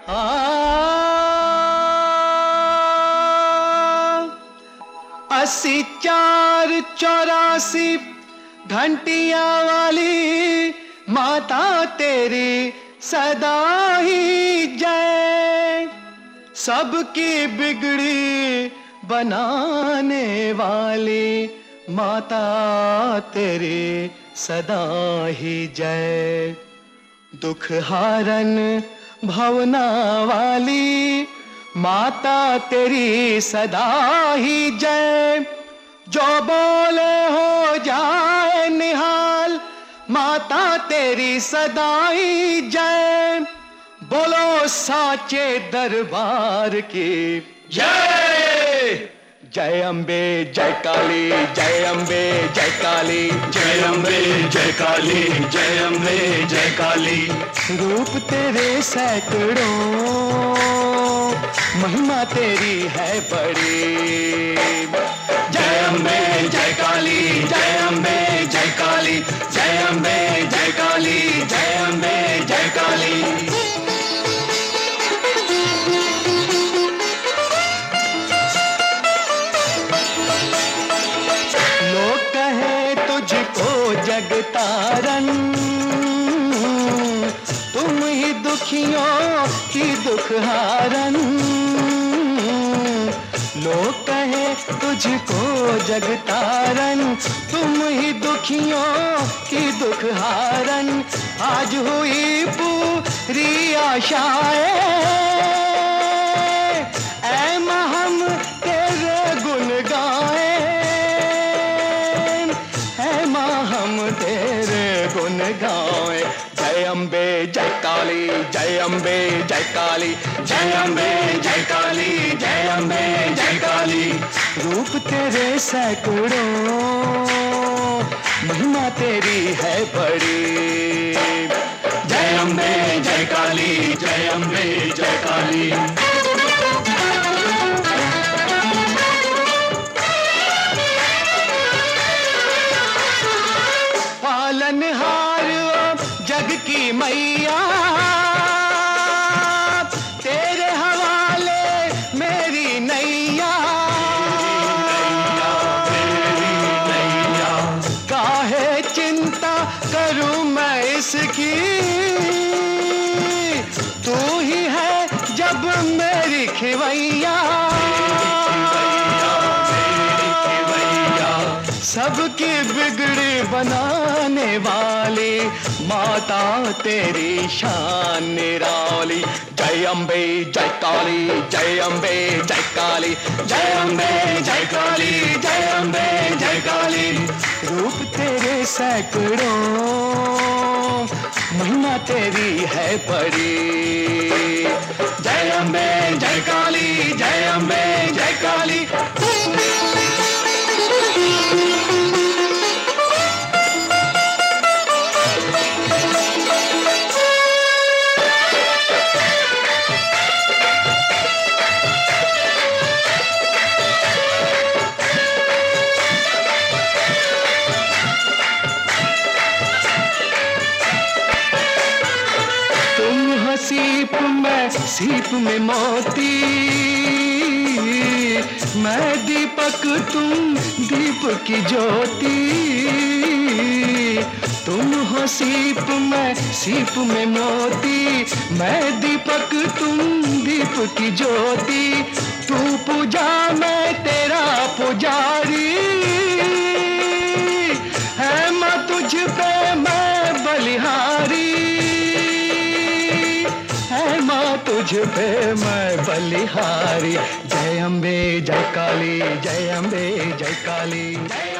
#80 घंटिया वाली माता तेरी सदा ही जय। सबकी बिगड़ी बनाने वाली माता तेरी सदा ही जय। दुख हारन भवना वाली माता तेरी सदा ही जय। जो बोले हो जाए निहाल माता तेरी सदा ही जय। बोलो साचे दरबार की जय। जय अम्बे जय काली, जय अम्बे जय काली, जय अम्बे जय काली, जय अम्बे जय काली। रूप तेरे सैकड़ों महिमा तेरी है बड़ी। जय अम्बे जय काली, जय अम्बे जय काली, जय अम्बे जय काली, जय अम्बे जय काली। तुझको जगतारन तुम ही दुखियों की दुखहारन। लोग कहे तुझको जगतारन तुम ही दुखियों की दुखहारन। आज हुई पूरी आशाएं ऐ मां हम तेरे गुण गाएं। हम तेरे गुण गाएं। जय अम्बे जय काली, जय अम्बे जय काली, जय अम्बे जय काली, जय अम्बे जय काली। रूप तेरे सैकड़ों महिमा तेरी है बड़ी। जय अम्बे जय काली, जय अम्बे जय काली। पालनहार जग की मैया तेरे हवाले मेरी नैया। काहे चिंता करूं मैं इसकी तू ही है जब मेरी खिवैया। सबकी बिगड़ी बनाने वाली माता तेरी शान निराली। जय अम्बे जय काली, जय अम्बे जय काली, जय अम्बे जय काली, जय अम्बे जय काली। रूप तेरे सैकड़ों महिमा तेरी है बड़ी। जय अम्बे जय काली, जय अम्बे जय काली। सीप में सीप में मोती मैं दीपक तुम दीप की ज्योति। तुम हो सीप में मोती मैं दीपक तुम दीप की ज्योति। तू पूजा मैं तेरा पुजारी है मां तुझ पे मैं बलिहारी। तुझ पे मैं बलिहारी। जय अम्बे जय काली, जय अम्बे जय काली।